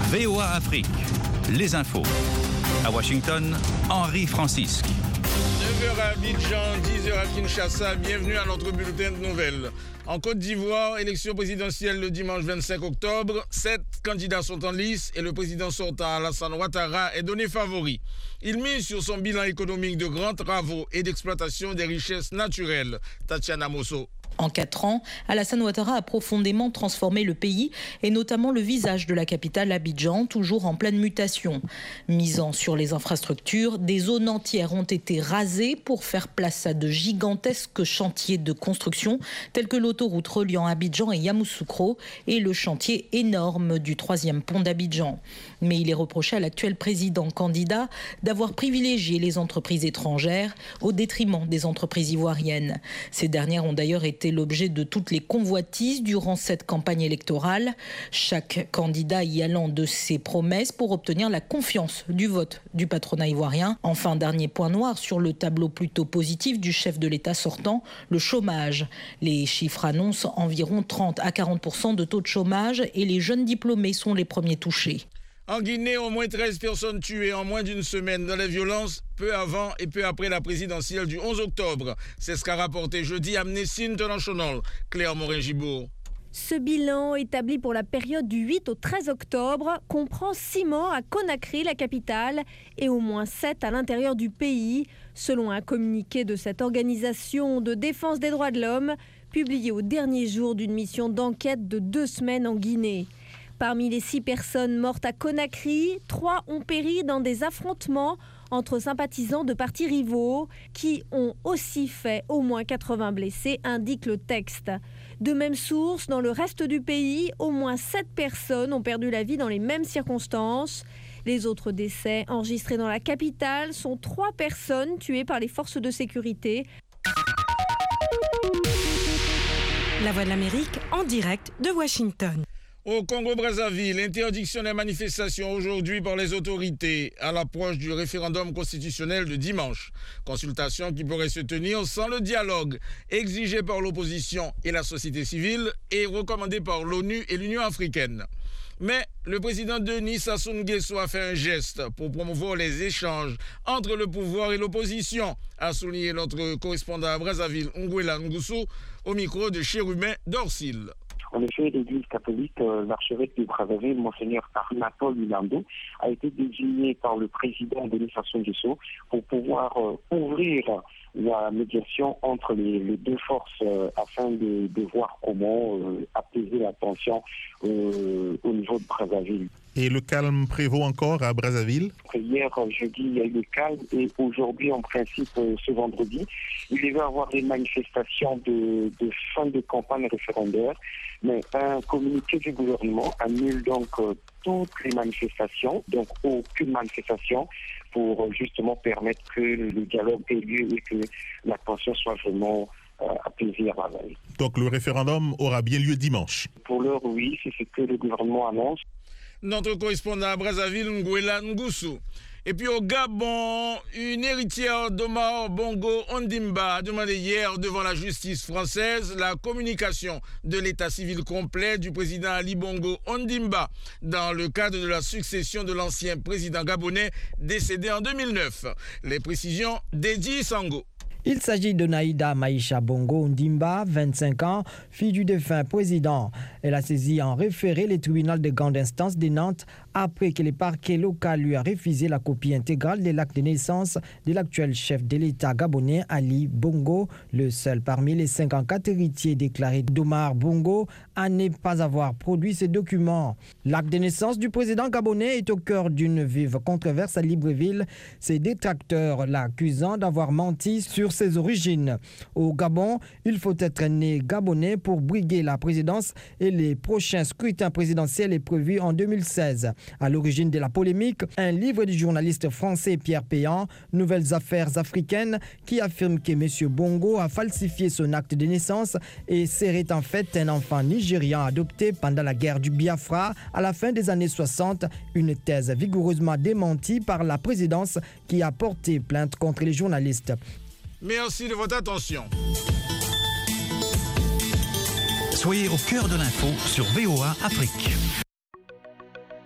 VOA Afrique, les infos. À Washington, Henri Francisque. 9h à Abidjan, 10h à Kinshasa, bienvenue à notre bulletin de nouvelles. En Côte d'Ivoire, élection présidentielle le dimanche 25 octobre, 7 candidats sont en lice et le président sortant Alassane Ouattara est donné favori. Il mise sur son bilan économique de grands travaux et d'exploitation des richesses naturelles. Tatiana Mosso. En 4 ans, Alassane Ouattara a profondément transformé le pays et notamment le visage de la capitale Abidjan, toujours en pleine mutation. Misant sur les infrastructures, des zones entières ont été rasées pour faire place à de gigantesques chantiers de construction tels que l'autoroute reliant Abidjan et Yamoussoukro et le chantier énorme du 3e pont d'Abidjan. Mais il est reproché à l'actuel président candidat d'avoir privilégié les entreprises étrangères au détriment des entreprises ivoiriennes. Ces dernières ont d'ailleurs été l'objet de toutes les convoitises durant cette campagne électorale, chaque candidat y allant de ses promesses pour obtenir la confiance du vote du patronat ivoirien. Enfin, dernier point noir sur le tableau plutôt positif du chef de l'État sortant, le chômage. Les chiffres annoncent environ 30 à 40% de taux de chômage et les jeunes diplômés sont les premiers touchés. En Guinée, au moins 13 personnes tuées en moins d'une semaine dans les violences, peu avant et peu après la présidentielle du 11 octobre. C'est ce qu'a rapporté jeudi Amnesty International. Claire Morin-Gibourg. Ce bilan, établi pour la période du 8 au 13 octobre, comprend 6 morts à Conakry, la capitale, et au moins 7 à l'intérieur du pays, selon un communiqué de cette organisation de défense des droits de l'homme, publié au dernier jour d'une mission d'enquête de 2 semaines en Guinée. Parmi les 6 personnes mortes à Conakry, 3 ont péri dans des affrontements entre sympathisants de partis rivaux qui ont aussi fait au moins 80 blessés, indique le texte. De même source, dans le reste du pays, au moins 7 personnes ont perdu la vie dans les mêmes circonstances. Les autres décès enregistrés dans la capitale sont 3 personnes tuées par les forces de sécurité. La Voix de l'Amérique en direct de Washington. Au Congo-Brazzaville, interdiction des manifestations aujourd'hui par les autorités à l'approche du référendum constitutionnel de dimanche. Consultation qui pourrait se tenir sans le dialogue exigé par l'opposition et la société civile et recommandé par l'ONU et l'Union africaine. Mais le président Denis Sassou Nguesso a fait un geste pour promouvoir les échanges entre le pouvoir et l'opposition, a souligné notre correspondant à Brazzaville, Ngwela Ngusu, au micro de Chérubin Dorsil. En effet, l'Église catholique, l'archevêque de Brazzaville, Monseigneur Arnatole Milando, a été désigné par le président Denis Sassou Nguesso pour pouvoir ouvrir la médiation entre les deux forces afin de voir comment apaiser la tension au niveau de Brazzaville. Et le calme prévaut encore à Brazzaville? Hier, jeudi, il y a eu le calme et aujourd'hui, en principe, ce vendredi, il va y avoir des manifestations de fin de campagne référendaire, mais un communiqué du gouvernement annule donc toutes les manifestations, donc aucune manifestation pour justement permettre que le dialogue ait lieu et que la tension soit vraiment apaisée à Brazzaville. Donc le référendum aura bien lieu dimanche? Pour l'heure, oui, c'est ce que le gouvernement annonce. Notre correspondant à Brazzaville, Ngwela Ngusu. Et puis au Gabon, une héritière d'Omar Bongo Ondimba a demandé hier devant la justice française la communication de l'état civil complet du président Ali Bongo Ondimba dans le cadre de la succession de l'ancien président gabonais décédé en 2009. Les précisions d'Edi Sango. Il s'agit de Naïda Maïcha Bongo Ondimba, 25 ans, fille du défunt président. Elle a saisi en référé les tribunaux de grande instance de Nantes après que le parquet local lui a refusé la copie intégrale de l'acte de naissance de l'actuel chef de l'État gabonais Ali Bongo, le seul parmi les 54 héritiers déclarés d'Omar Bongo à ne pas avoir produit ces documents. L'acte de naissance du président gabonais est au cœur d'une vive controverse à Libreville, ses détracteurs l'accusant d'avoir menti sur ses origines. Au Gabon, il faut être né gabonais pour briguer la présidence et les prochains scrutins présidentiels est prévu en 2016. À l'origine de la polémique, un livre du journaliste français Pierre Péan, Nouvelles affaires africaines, qui affirme que M. Bongo a falsifié son acte de naissance et serait en fait un enfant nigérian adopté pendant la guerre du Biafra à la fin des années 60, une thèse vigoureusement démentie par la présidence qui a porté plainte contre les journalistes. Merci de votre attention. Soyez au cœur de l'info sur VOA Afrique.